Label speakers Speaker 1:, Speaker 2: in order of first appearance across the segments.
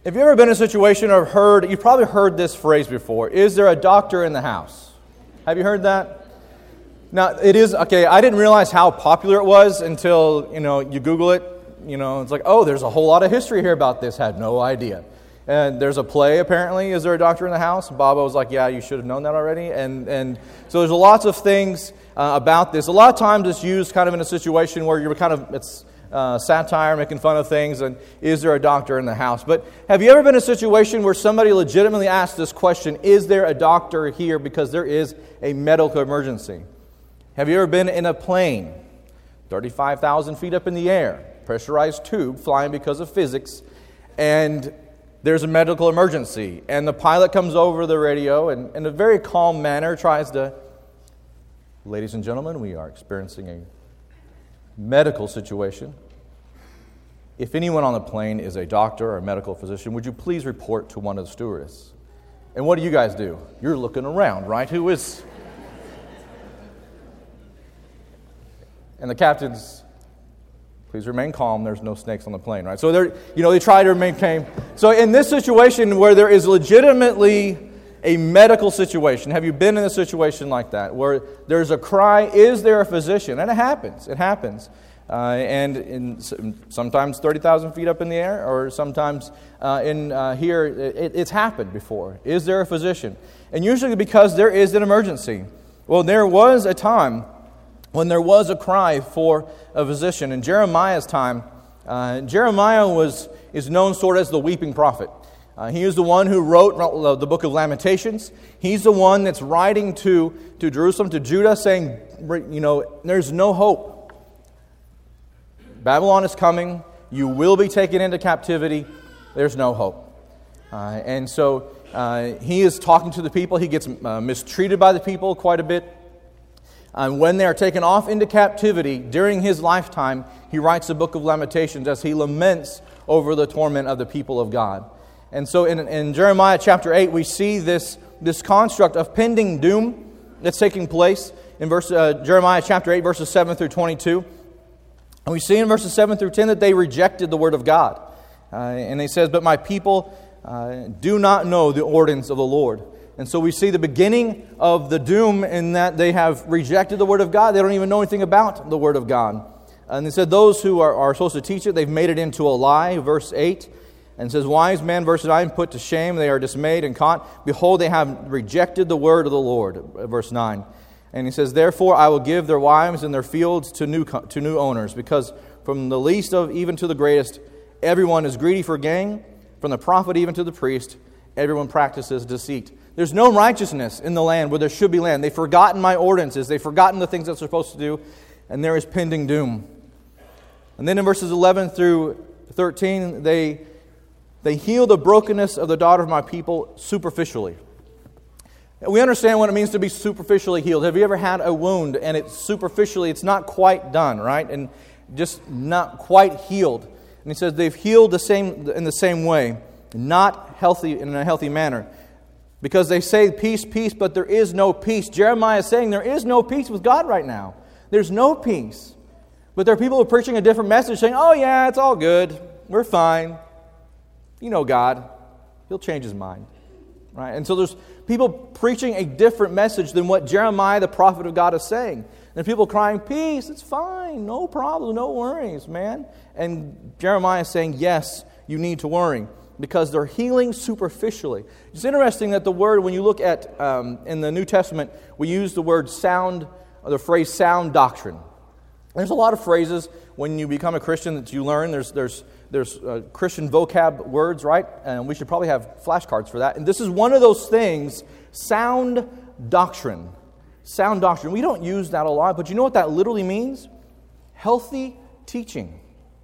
Speaker 1: Have you ever been in a situation or you've probably heard this phrase before, is there a doctor in the house? Have you heard that? Now, it is, okay, I didn't realize how popular it was until, you Google it. It's like, oh, there's a whole lot of history here about this. Had no idea. And there's a play, apparently, Is There a Doctor in the House? Baba was like, yeah, you should have known that already. And so there's lots of things about this. A lot of times it's used kind of in a situation where it's satire, making fun of things, and is there a doctor in the house? But have you ever been in a situation where somebody legitimately asked this question, is there a doctor here because there is a medical emergency? Have you ever been in a plane, 35,000 feet up in the air, pressurized tube, flying because of physics, and there's a medical emergency, and the pilot comes over the radio and in a very calm manner tries to, ladies and gentlemen, we are experiencing a medical situation. If anyone on the plane is a doctor or a medical physician, would you please report to one of the stewardess? And what do you guys do? You're looking around, right? Who is? And the captain's, please remain calm, there's no snakes on the plane, right? So they try to remain calm. So in this situation where there is legitimately a medical situation, have you been in a situation like that where there's a cry, is there a physician? And it happens. Sometimes 30,000 feet up in the air, or sometimes here, it's happened before. Is there a physician? And usually because there is an emergency. Well, there was a time when there was a cry for a physician. In Jeremiah's time, Jeremiah is known sort of as the weeping prophet. He is the one who wrote the book of Lamentations. He's the one that's writing to Jerusalem, to Judah, saying, there's no hope. Babylon is coming. You will be taken into captivity. There's no hope. And so he is talking to the people. He gets mistreated by the people quite a bit. And when they are taken off into captivity during his lifetime, he writes the book of Lamentations as he laments over the torment of the people of God. And so in Jeremiah chapter 8, we see this construct of pending doom that's taking place in Jeremiah chapter 8, verses 7 through 22. And we see in verses 7 through 10 that they rejected the word of God. And he says, but my people do not know the ordinance of the Lord. And so we see the beginning of the doom in that they have rejected the Word of God. They don't even know anything about the Word of God. And they said those who are supposed to teach it, they've made it into a lie, verse 8. And it says, wise men, verse 9, put to shame, they are dismayed and caught. Behold, they have rejected the Word of the Lord, verse 9. And he says, therefore I will give their wives and their fields to new owners, because from the least of even to the greatest, everyone is greedy for gain. From the prophet even to the priest, everyone practices deceit. There's no righteousness in the land where there should be land. They've forgotten my ordinances. They've forgotten the things that they're supposed to do. And there is pending doom. And then in verses 11 through 13, they heal the brokenness of the daughter of my people superficially. We understand what it means to be superficially healed. Have you ever had a wound and it's not quite done, right? And just not quite healed. And he says they've healed in the same way, not healthy in a healthy manner. Because they say peace, peace, but there is no peace. Jeremiah is saying there is no peace with God right now. There's no peace. But there are people who are preaching a different message saying, oh yeah, it's all good. We're fine. You know God. He'll change His mind. Right? And so there's people preaching a different message than what Jeremiah, the prophet of God, is saying. And people crying, peace, it's fine. No problem, no worries, man. And Jeremiah is saying, yes, you need to worry. Because they're healing superficially. It's interesting that the word, when you look at in the New Testament, we use the word sound, or the phrase sound doctrine. There's a lot of phrases when you become a Christian that you learn. There's Christian vocab words, right? And we should probably have flashcards for that. And this is one of those things, sound doctrine. Sound doctrine. We don't use that a lot, but you know what that literally means? Healthy teaching.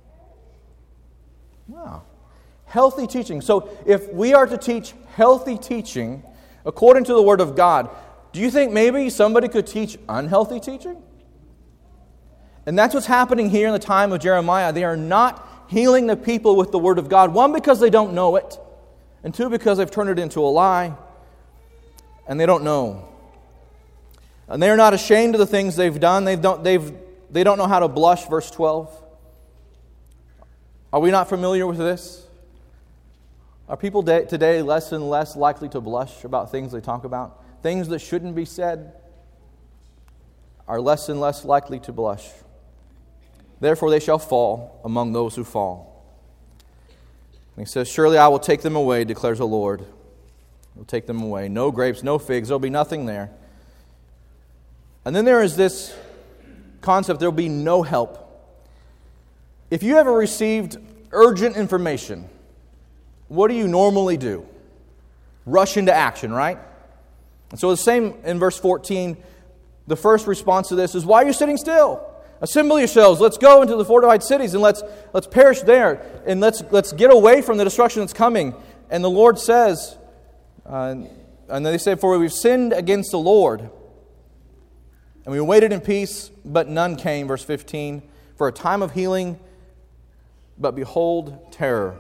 Speaker 1: Wow. Healthy teaching. So if we are to teach healthy teaching according to the Word of God, do you think maybe somebody could teach unhealthy teaching? And that's what's happening here in the time of Jeremiah. They are not healing the people with the Word of God. One, because they don't know it. And two, because they've turned it into a lie. And they don't know. And they are not ashamed of the things they've done. They don't know how to blush, verse 12. Are we not familiar with this? Are people today less and less likely to blush about things they talk about? Things that shouldn't be said are less and less likely to blush. Therefore they shall fall among those who fall. And he says, surely I will take them away, declares the Lord. I will take them away. No grapes, no figs, there will be nothing there. And then there is this concept, there will be no help. If you ever received urgent information, what do you normally do? Rush into action, right? And so the same in verse 14, the first response to this is, why are you sitting still? Assemble yourselves, let's go into the fortified cities and let's perish there, and let's get away from the destruction that's coming. And the Lord says, and they say, for we've sinned against the Lord, and we waited in peace, but none came, verse 15, for a time of healing, but behold, terror.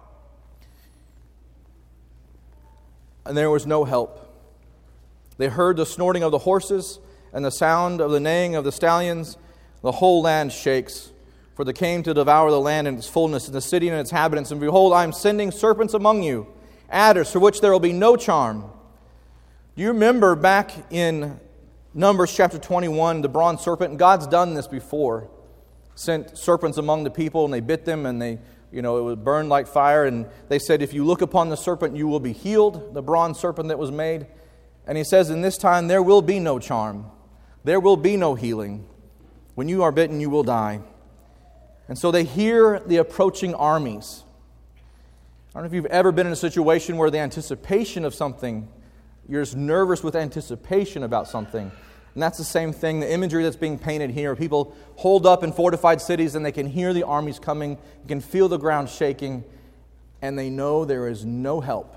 Speaker 1: And there was no help. They heard the snorting of the horses and the sound of the neighing of the stallions. The whole land shakes, for they came to devour the land in its fullness, and the city and its inhabitants. And behold, I am sending serpents among you, adders, for which there will be no charm. Do you remember back in Numbers chapter 21, the bronze serpent? And God's done this before. Sent serpents among the people, and they bit them, and it would burn like fire. And they said, if you look upon the serpent, you will be healed, the bronze serpent that was made. And he says, in this time there will be no charm. There will be no healing. When you are bitten, you will die. And so they hear the approaching armies. I don't know if you've ever been in a situation where the anticipation of something, you're just nervous with anticipation about something. And that's the same thing, the imagery that's being painted here. People hold up in fortified cities and they can hear the armies coming. You can feel the ground shaking. And they know there is no help.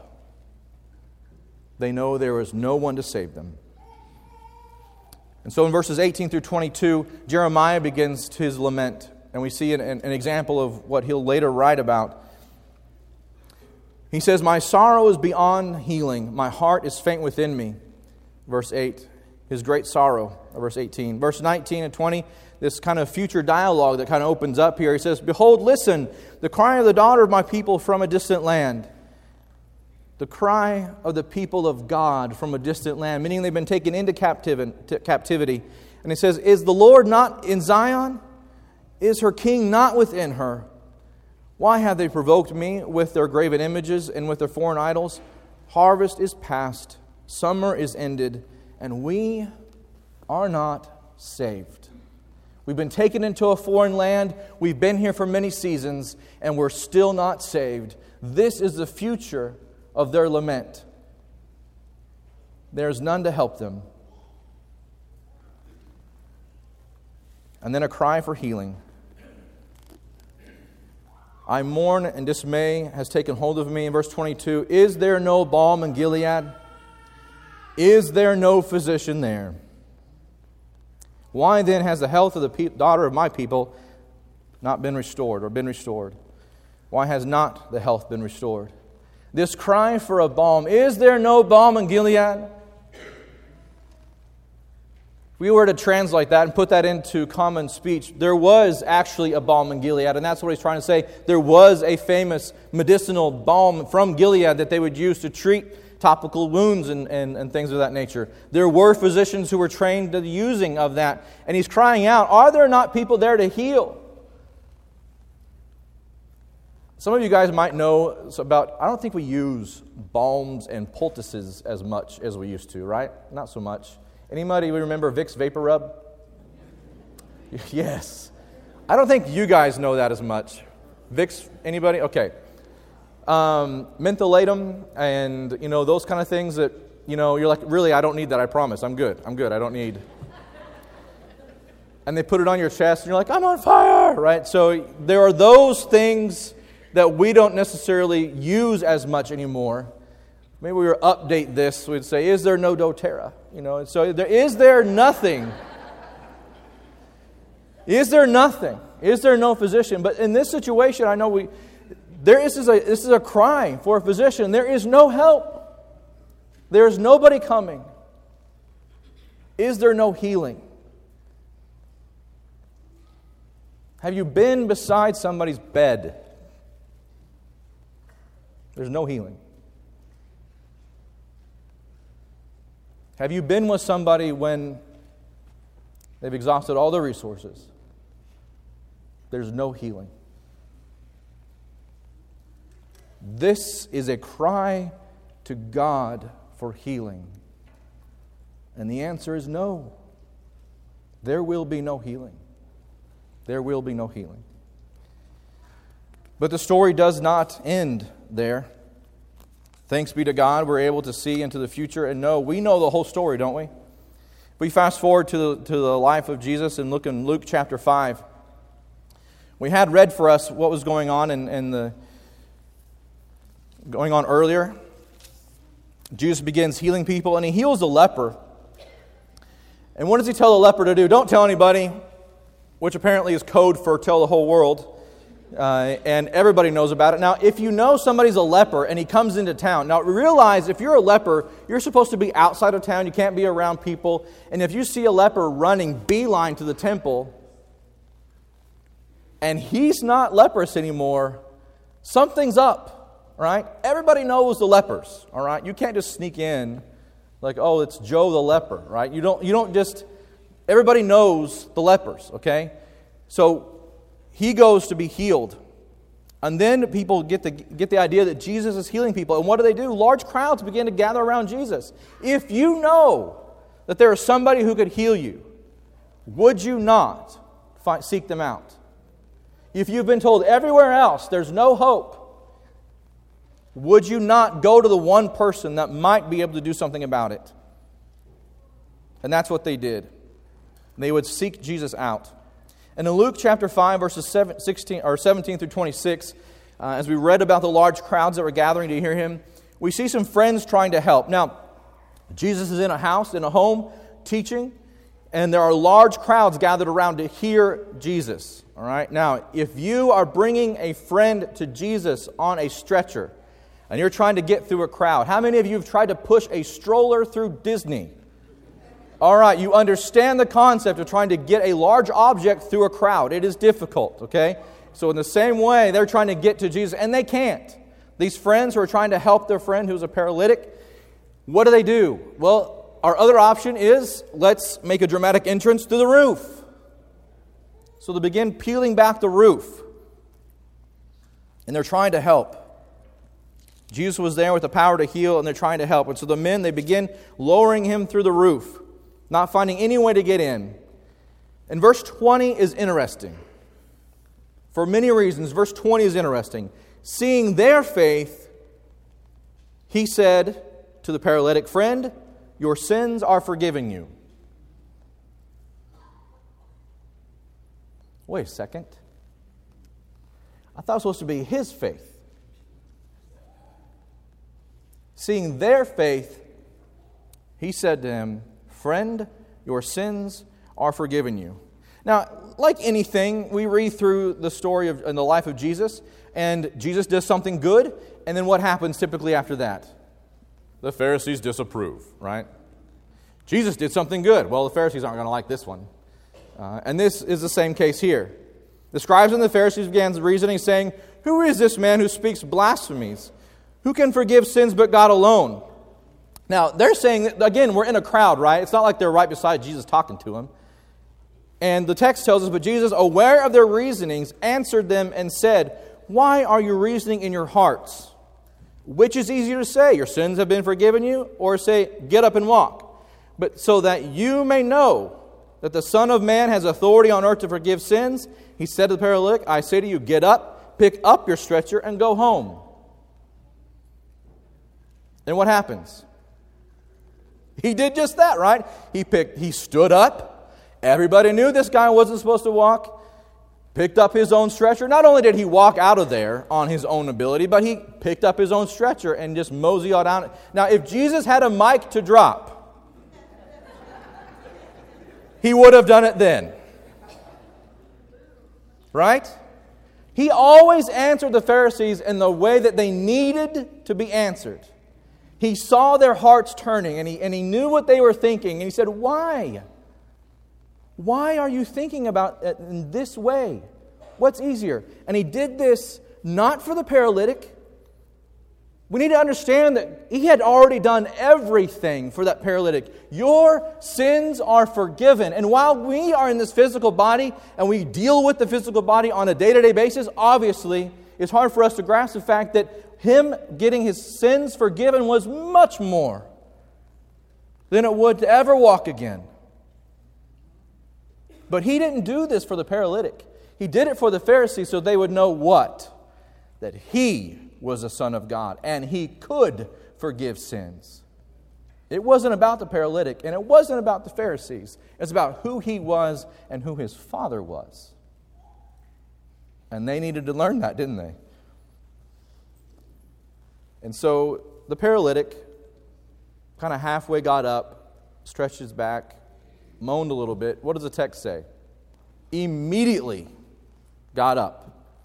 Speaker 1: They know there is no one to save them. And so in verses 18 through 22, Jeremiah begins his lament. And we see an example of what he'll later write about. He says, my sorrow is beyond healing. My heart is faint within me. Verse 8, his great sorrow. Verse 18. Verse 19 and 20, this kind of future dialogue that kind of opens up here. He says, behold, listen, the cry of the daughter of my people from a distant land. The cry of the people of God from a distant land, meaning they've been taken into captivity. And he says, is the Lord not in Zion? Is her king not within her? Why have they provoked me with their graven images and with their foreign idols? Harvest is past, summer is ended, and we are not saved. We've been taken into a foreign land, we've been here for many seasons, and we're still not saved. This is the future of their lament. There's none to help them. And then a cry for healing. I mourn and dismay has taken hold of me. In verse 22, is there no balm in Gilead? Is there no physician there? Why then has the health of the daughter of my people not been restored or been restored? Why has not the health been restored? This cry for a balm. Is there no balm in Gilead? If we were to translate that and put that into common speech, there was actually a balm in Gilead, and that's what he's trying to say. There was a famous medicinal balm from Gilead that they would use to treat topical wounds and things of that nature. There were physicians who were trained to the using of that. And he's crying out, are there not people there to heal? Some of you guys might know about, I don't think we use balms and poultices as much as we used to, right? Not so much. Anybody remember Vicks Vapor Rub? Yes. I don't think you guys know that as much. Vicks, anybody? Okay. Mentholatum and, those kind of things that, you're like, really, I don't need that, I promise. I'm good, I don't need. And they put it on your chest and you're like, I'm on fire, right? So there are those things that we don't necessarily use as much anymore. Maybe we would update this. We'd say, is there no doTERRA? So is there nothing? Is there nothing? Is there no physician? But in this situation, I know this is a cry for a physician. There is no help. There is nobody coming. Is there no healing? Have you been beside somebody's bed? There's no healing. Have you been with somebody when they've exhausted all their resources? There's no healing. This is a cry to God for healing. And the answer is no. There will be no healing. There will be no healing. But the story does not end there. Thanks be to God, we're able to see into the future and know. We know the whole story, don't we? We fast forward to the life of Jesus and look in Luke chapter 5. We had read for us what was going on going on earlier. Jesus begins healing people, and He heals a leper. And what does He tell the leper to do? Don't tell anybody, which apparently is code for tell the whole world. And everybody knows about it. Now, if you know somebody's a leper and he comes into town, now realize if you're a leper, you're supposed to be outside of town. You can't be around people. And if you see a leper running beeline to the temple, and he's not leprous anymore, something's up, right? Everybody knows the lepers, all right? You can't just sneak in like, oh, it's Joe the leper, right? You don't just, everybody knows the lepers, okay? So he goes to be healed. And then people get the idea that Jesus is healing people. And what do? Large crowds begin to gather around Jesus. If you know that there is somebody who could heal you, would you not seek them out? If you've been told everywhere else there's no hope, would you not go to the one person that might be able to do something about it? And that's what they did. They would seek Jesus out. And in Luke chapter 5, verses 17 through 26, as we read about the large crowds that were gathering to hear Him, we see some friends trying to help. Now, Jesus is in a house, in a home, teaching, and there are large crowds gathered around to hear Jesus. All right. Now, if you are bringing a friend to Jesus on a stretcher, and you're trying to get through a crowd, how many of you have tried to push a stroller through Disney? All right, you understand the concept of trying to get a large object through a crowd. It is difficult, okay? So in the same way, they're trying to get to Jesus, and they can't. These friends who are trying to help their friend who's a paralytic, what do? Well, our other option is, let's make a dramatic entrance through the roof. So they begin peeling back the roof, and they're trying to help. Jesus was there with the power to heal, and they're trying to help. And so the men, they begin lowering Him through the roof, not finding any way to get in. And verse 20 is interesting. For many reasons, verse 20 is interesting. Seeing their faith, He said to the paralytic, "Friend, your sins are forgiven you." Wait a second. I thought it was supposed to be his faith. Seeing their faith, He said to him, "Friend, your sins are forgiven you." Now, like anything, we read through the story in the life of Jesus, and Jesus does something good, and then what happens typically after that? The Pharisees disapprove, right? Jesus did something good. Well, the Pharisees aren't going to like this one. And this is the same case here. The scribes and the Pharisees began reasoning, saying, "Who is this man who speaks blasphemies? Who can forgive sins but God alone?" Now, they're saying, that, again, we're in a crowd, right? It's not like they're right beside Jesus talking to him. And the text tells us, but Jesus, aware of their reasonings, answered them and said, "Why are you reasoning in your hearts? Which is easier to say, your sins have been forgiven you, or say, get up and walk? But so that you may know that the Son of Man has authority on earth to forgive sins," He said to the paralytic, "I say to you, get up, pick up your stretcher, and go home." And what happens? He did just that, right? He stood up. Everybody knew this guy wasn't supposed to walk. Picked up his own stretcher. Not only did he walk out of there on his own ability, but he picked up his own stretcher and just moseyed on down. Now, if Jesus had a mic to drop, He would have done it then. Right? He always answered the Pharisees in the way that they needed to be answered. He saw their hearts turning, and he knew what they were thinking. And He said, "Why? Why are you thinking about it in this way? What's easier?" And He did this not for the paralytic, We need to understand that He had already done everything for that paralytic. Your sins are forgiven. And while we are in this physical body and we deal with the physical body on a day-to-day basis, obviously it's hard for us to grasp the fact that Him getting His sins forgiven was much more than it would to ever walk again. But He didn't do this for the paralytic. He did it for the Pharisees so they would know what? That He was the Son of God, and He could forgive sins. It wasn't about the paralytic, and it wasn't about the Pharisees. It's about who He was and who His Father was. And they needed to learn that, didn't they? And so the paralytic kind of halfway got up, stretched his back, moaned a little bit. What does the text say? Immediately got up.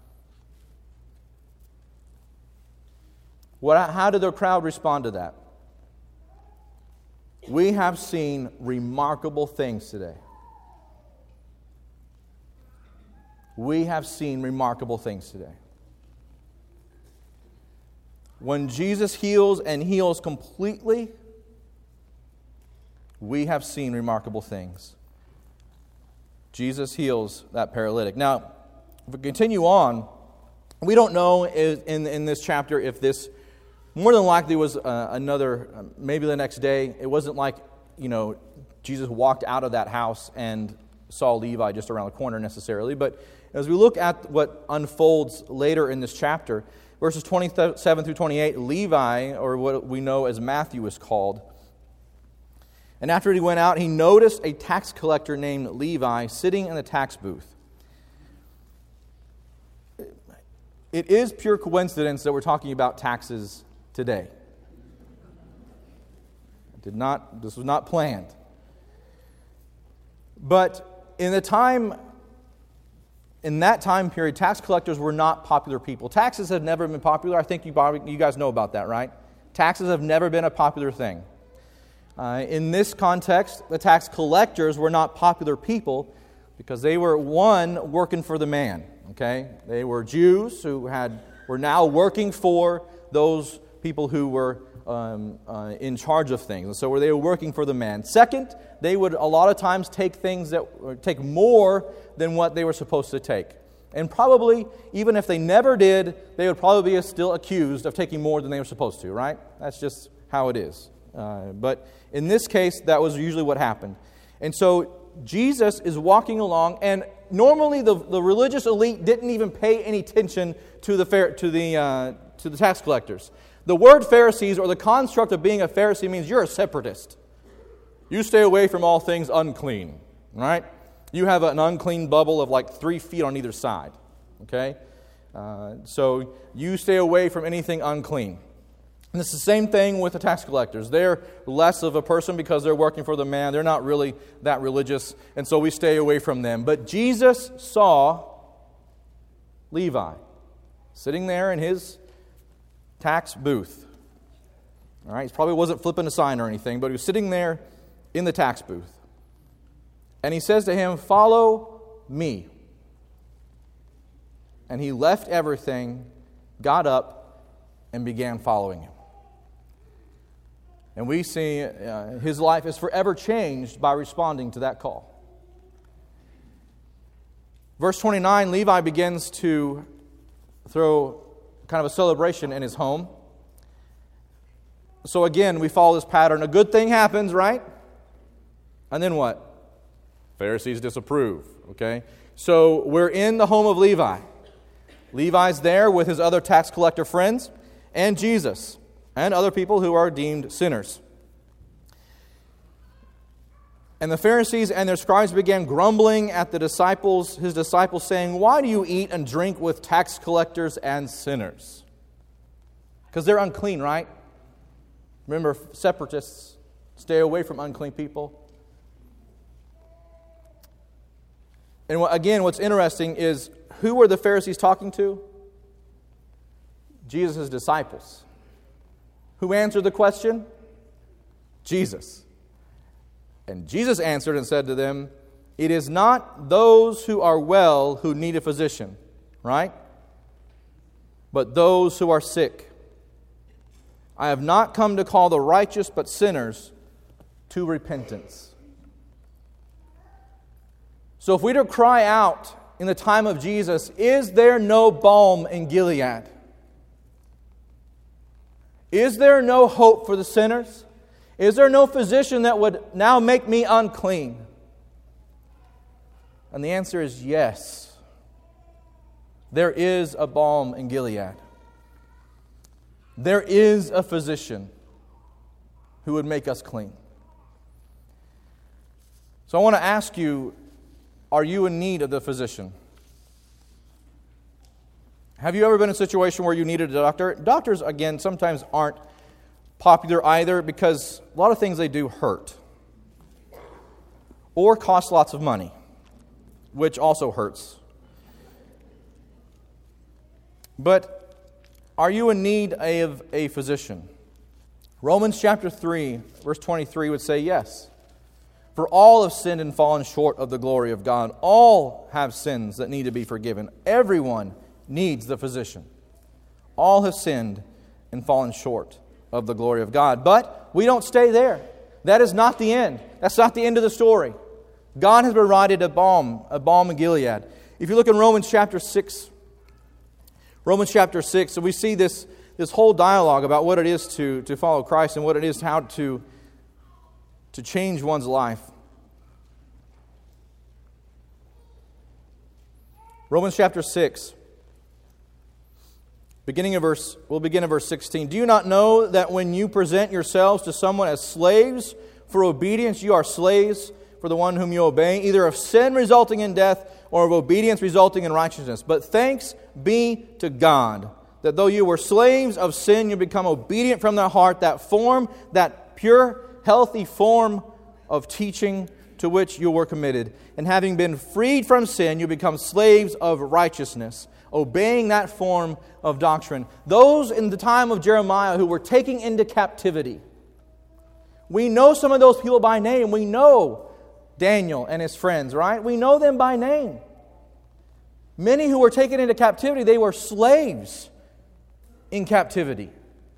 Speaker 1: How did the crowd respond to that? We have seen remarkable things today. We have seen remarkable things today. When Jesus heals and heals completely, we have seen remarkable things. Jesus heals that paralytic. Now, if we continue on, we don't know in this chapter if this more than likely was another, maybe the next day. It wasn't like, Jesus walked out of that house and saw Levi just around the corner necessarily. But as we look at what unfolds later in this chapter, verses 27 through 28, Levi, or what we know as Matthew, is called. And after he went out, he noticed a tax collector named Levi sitting in the tax booth. It is pure coincidence that we're talking about taxes today. This was not planned. But in that time period, tax collectors were not popular people. Taxes have never been popular. I think you guys know about that, right? Taxes have never been a popular thing. In this context, the tax collectors were not popular people because they were, one, working for the man. Okay, they were Jews who were now working for those people who were in charge of things, and so they were working for the man. Second, they would a lot of times take more than what they were supposed to take, and probably even if they never did, they would probably be still accused of taking more than they were supposed to. Right? That's just how it is. But in this case, that was usually what happened, and so Jesus is walking along, and normally the religious elite didn't even pay any attention to the tax collectors. The word Pharisees, or the construct of being a Pharisee, means you're a separatist. You stay away from all things unclean, right? You have an unclean bubble of like 3 feet on either side, okay? So you stay away from anything unclean. And it's the same thing with the tax collectors. They're less of a person because they're working for the man. They're not really that religious, and so we stay away from them. But Jesus saw Levi sitting there in his tax booth. All right, he probably wasn't flipping a sign or anything, but he was sitting there in the tax booth. And he says to him, "Follow me." And he left everything, got up, and began following him. And we see his life is forever changed by responding to that call. Verse 29, Levi begins to throw kind of a celebration in his home. So again, we follow this pattern. A good thing happens, right? And then what? Pharisees disapprove, okay? So we're in the home of Levi. Levi's there with his other tax collector friends and Jesus and other people who are deemed sinners. And the Pharisees and their scribes began grumbling at his disciples, saying, "Why do you eat and drink with tax collectors and sinners?" Because they're unclean, right? Remember, separatists stay away from unclean people. And again, what's interesting is, who were the Pharisees talking to? Jesus' disciples. Who answered the question? Jesus. And Jesus answered and said to them, "It is not those who are well who need a physician," right? "But those who are sick." I have not come to call the righteous, but sinners to repentance. So if we were to cry out in the time of Jesus, is there no balm in Gilead? Is there no hope for the sinners? Is there no physician that would now make me unclean? And the answer is yes. There is a balm in Gilead. There is a physician who would make us clean. So I want to ask you, are you in need of the physician? Have you ever been in a situation where you needed a doctor? Doctors, again, sometimes aren't popular either because a lot of things they do hurt or cost lots of money, which also hurts. But are you in need of a physician? Romans chapter 3, verse 23 would say yes. For all have sinned and fallen short of the glory of God. All have sins that need to be forgiven. Everyone needs the physician. All have sinned and fallen short of the glory of God. But we don't stay there. That is not the end. That's not the end of the story. God has provided a balm in Gilead. If you look in Romans chapter 6, so we see this whole dialogue about what it is to follow Christ and what it is how to change one's life. Romans chapter 6, we'll begin in verse 16. Do you not know that when you present yourselves to someone as slaves for obedience, you are slaves for the one whom you obey, either of sin resulting in death or of obedience resulting in righteousness? But thanks be to God that though you were slaves of sin, you become obedient from the heart, that pure, healthy form of teaching to which you were committed. And having been freed from sin, you become slaves of righteousness, obeying that form of doctrine. Those in the time of Jeremiah who were taken into captivity. We know some of those people by name. We know Daniel and his friends, right? We know them by name. Many who were taken into captivity, they were slaves in captivity.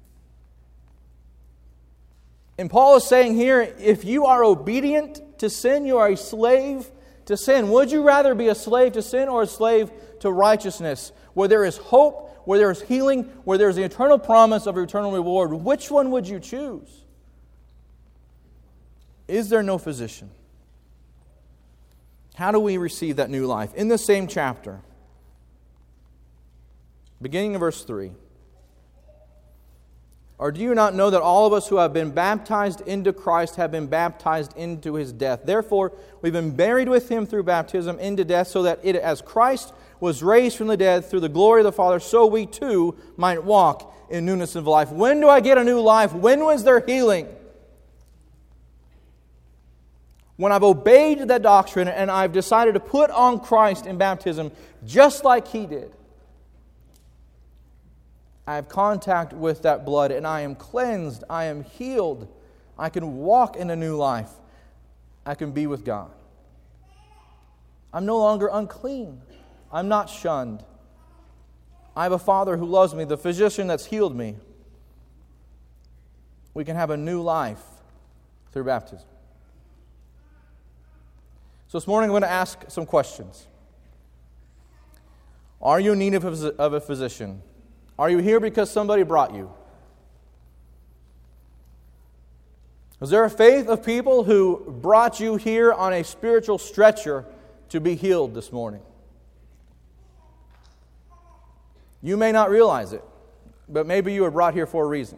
Speaker 1: And Paul is saying here, if you are obedient to sin, you are a slave to sin. Would you rather be a slave to sin or a slave to righteousness, where there is hope, where there is healing, where there is the eternal promise of eternal reward? Which one would you choose? Is there no physician? How do we receive that new life? In the same chapter, beginning in verse 3. Or do you not know that all of us who have been baptized into Christ have been baptized into His death? Therefore, we've been buried with Him through baptism into death, so that as Christ was raised from the dead through the glory of the Father, so we too might walk in newness of life. When do I get a new life? When was there healing? When I've obeyed that doctrine and I've decided to put on Christ in baptism, just like He did. I have contact with that blood and I am cleansed, I am healed. I can walk in a new life. I can be with God. I'm no longer unclean. I'm not shunned. I have a Father who loves me, the physician that's healed me. We can have a new life through baptism. So this morning I'm going to ask some questions. Are you in need of a physician? Are you here because somebody brought you? Is there a faith of people who brought you here on a spiritual stretcher to be healed this morning? You may not realize it, but maybe you were brought here for a reason.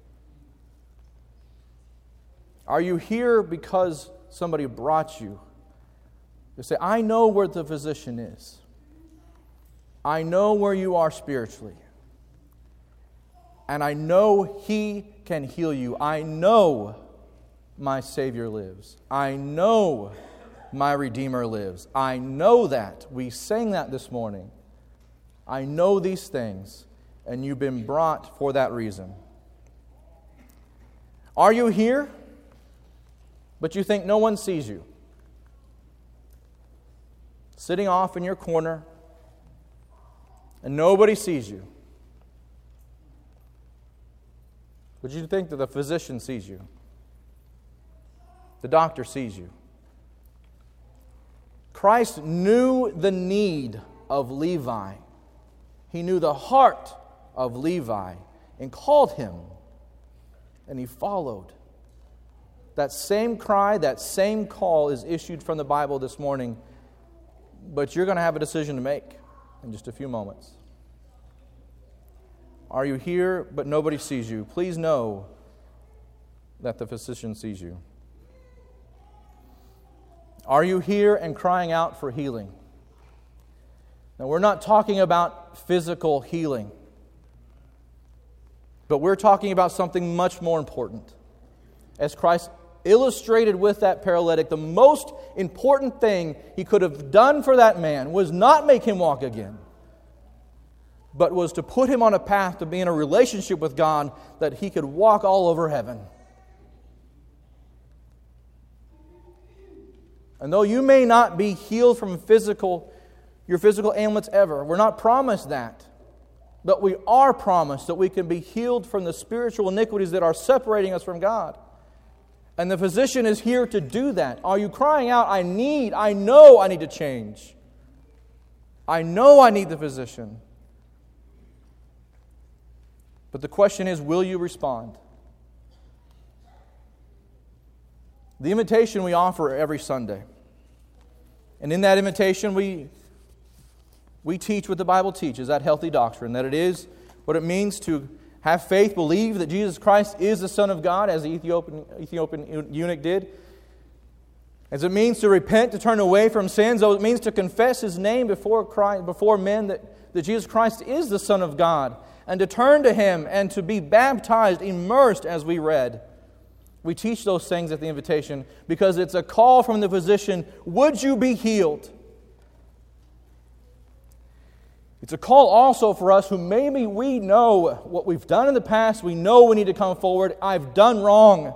Speaker 1: Are you here because somebody brought you? You say, I know where the physician is. I know where you are spiritually. And I know He can heal you. I know my Savior lives. I know my Redeemer lives. I know that. We sang that this morning. I know these things, and you've been brought for that reason. Are you here, but you think no one sees you? Sitting off in your corner, and nobody sees you. Would you think that the physician sees you? The doctor sees you. Christ knew the need of Levi. He knew the heart of Levi and called him, and he followed. That same cry, that same call is issued from the Bible this morning, but you're going to have a decision to make in just a few moments. Are you here but nobody sees you? Please know that the physician sees you. Are you here and crying out for healing? Now, we're not talking about physical healing, but we're talking about something much more important. As Christ illustrated with that paralytic, the most important thing He could have done for that man was not make him walk again, but was to put him on a path to be in a relationship with God that he could walk all over heaven. And though you may not be healed from your physical ailments ever, we're not promised that. But we are promised that we can be healed from the spiritual iniquities that are separating us from God. And the physician is here to do that. Are you crying out, I know I need to change. I know I need the physician. But the question is, will you respond? The invitation we offer every Sunday. And in that invitation, we teach what the Bible teaches, that healthy doctrine, that it is what it means to have faith, believe that Jesus Christ is the Son of God, as the Ethiopian eunuch did. As it means to repent, to turn away from sins, as it means to confess His name before men, that Jesus Christ is the Son of God, and to turn to Him and to be baptized, immersed, as we read. We teach those things at the invitation because it's a call from the physician, would you be healed? It's a call also for us who maybe we know what we've done in the past, we know we need to come forward, I've done wrong,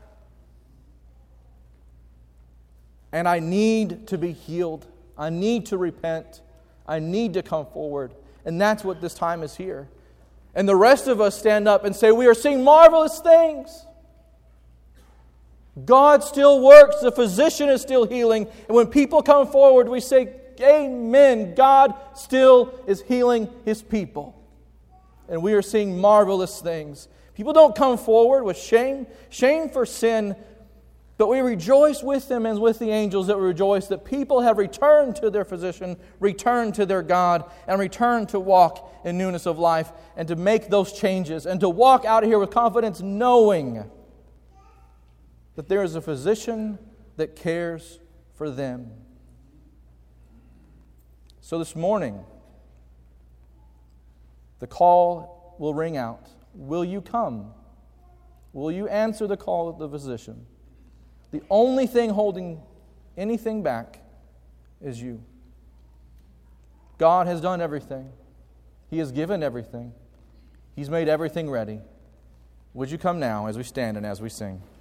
Speaker 1: and I need to be healed. I need to repent. I need to come forward. And that's what this time is here. And the rest of us stand up and say, we are seeing marvelous things. God still works. The physician is still healing. And when people come forward, we say, amen. God still is healing His people. And we are seeing marvelous things. People don't come forward with shame for sin, but we rejoice with them and with the angels that rejoice that people have returned to their physician, returned to their God, and returned to walk in newness of life and to make those changes and to walk out of here with confidence knowing that there is a physician that cares for them. So this morning, the call will ring out. Will you come? Will you answer the call of the physician? The only thing holding anything back is you. God has done everything. He has given everything. He's made everything ready. Would you come now as we stand and as we sing?